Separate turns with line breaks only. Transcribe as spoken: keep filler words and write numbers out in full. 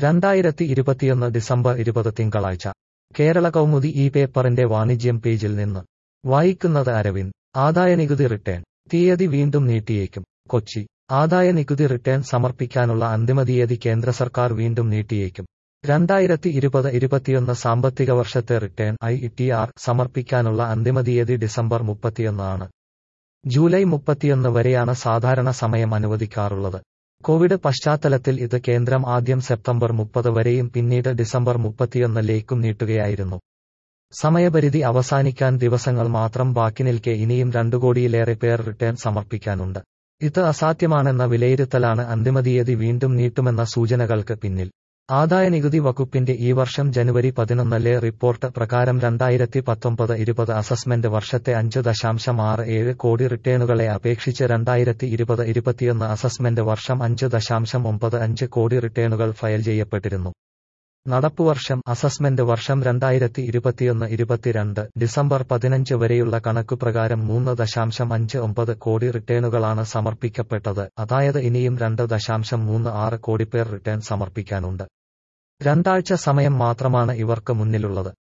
രണ്ടായിരത്തി ഇരുപത്തിയൊന്ന് ഡിസംബർ ഇരുപത് തിങ്കളാഴ്ച കേരള കൗമുദി ഈ പേപ്പറിന്റെ വാണിജ്യം പേജിൽ നിന്ന് വായിക്കുന്നത് അരവിന്ദ്. ആദായനികുതി റിട്ടേൺ തീയതി വീണ്ടും നീട്ടിയേക്കും. കൊച്ചി. ആദായനികുതി റിട്ടേൺ സമർപ്പിക്കാനുള്ള അന്തിമ തീയതി കേന്ദ്ര സർക്കാർ വീണ്ടും നീട്ടിയേക്കും. രണ്ടായിരത്തി ഇരുപത് ഇരുപത്തിയൊന്ന് സാമ്പത്തിക വർഷത്തെ റിട്ടേൺ ഐ ടി ആർ സമർപ്പിക്കാനുള്ള അന്തിമ തീയതി ഡിസംബർ മുപ്പത്തിയൊന്ന് ആണ്. ജൂലൈ മുപ്പത്തിയൊന്ന് വരെയാണ് സാധാരണ സമയം അനുവദിക്കാറുള്ളത്. കോവിഡ് പശ്ചാത്തലത്തിൽ ഇത് കേന്ദ്രം ആദ്യം സെപ്റ്റംബർ മുപ്പത് വരെയും പിന്നീട് ഡിസംബർ മുപ്പത്തിയൊന്നിലേക്കും നീട്ടുകയായിരുന്നു. സമയപരിധി അവസാനിക്കാൻ ദിവസങ്ങൾ മാത്രം ബാക്കി നിൽക്കെ ഇനിയും രണ്ടു കോടിയിലേറെ പേർ റിട്ടേൺ സമർപ്പിക്കാനുണ്ട്. ഇത് അസാധ്യമാണെന്ന വിലയിരുത്തലാണ് അന്തിമ തീയതി വീണ്ടും നീട്ടുമെന്ന സൂചനകൾക്ക് പിന്നിൽ. ആദായനികുതി വകുപ്പിന്റെ ഈ വർഷം ജനുവരി പതിനൊന്നിലെ റിപ്പോർട്ട് പ്രകാരം രണ്ടായിരത്തി പത്തൊമ്പത് ഇരുപത് അസസ്മെന്റ് വർഷത്തെ അഞ്ച് ദശാംശം ആറ് ഏഴ് കോടി റിട്ടേണുകളെ അപേക്ഷിച്ച് രണ്ടായിരത്തി ഇരുപത് ഇരുപത്തിയൊന്ന് അസസ്മെന്റ് വർഷം അഞ്ച് ദശാംശം ഒമ്പത് അഞ്ച് കോടി റിട്ടേണുകൾ ഫയൽ ചെയ്യപ്പെട്ടിരുന്നു. നടപ്പുവർഷം അസസ്മെന്റ് വർഷം രണ്ടായിരത്തി ഇരുപത്തിയൊന്ന് ഇരുപത്തിരണ്ട് ഡിസംബർ പതിനഞ്ച് വരെയുള്ള കണക്കുപ്രകാരം മൂന്ന് ദശാംശം അഞ്ച് ഒമ്പത് കോടി റിട്ടേണുകളാണ് സമർപ്പിക്കപ്പെട്ടത്. അതായത് ഇനിയും രണ്ട് ദശാംശം മൂന്ന് ആറ് കോടി പേർ റിട്ടേൺ സമർപ്പിക്കാനുണ്ട്. രണ്ടാഴ്ച സമയം മാത്രമാണ് ഇവർക്ക് മുന്നിലുള്ളത്.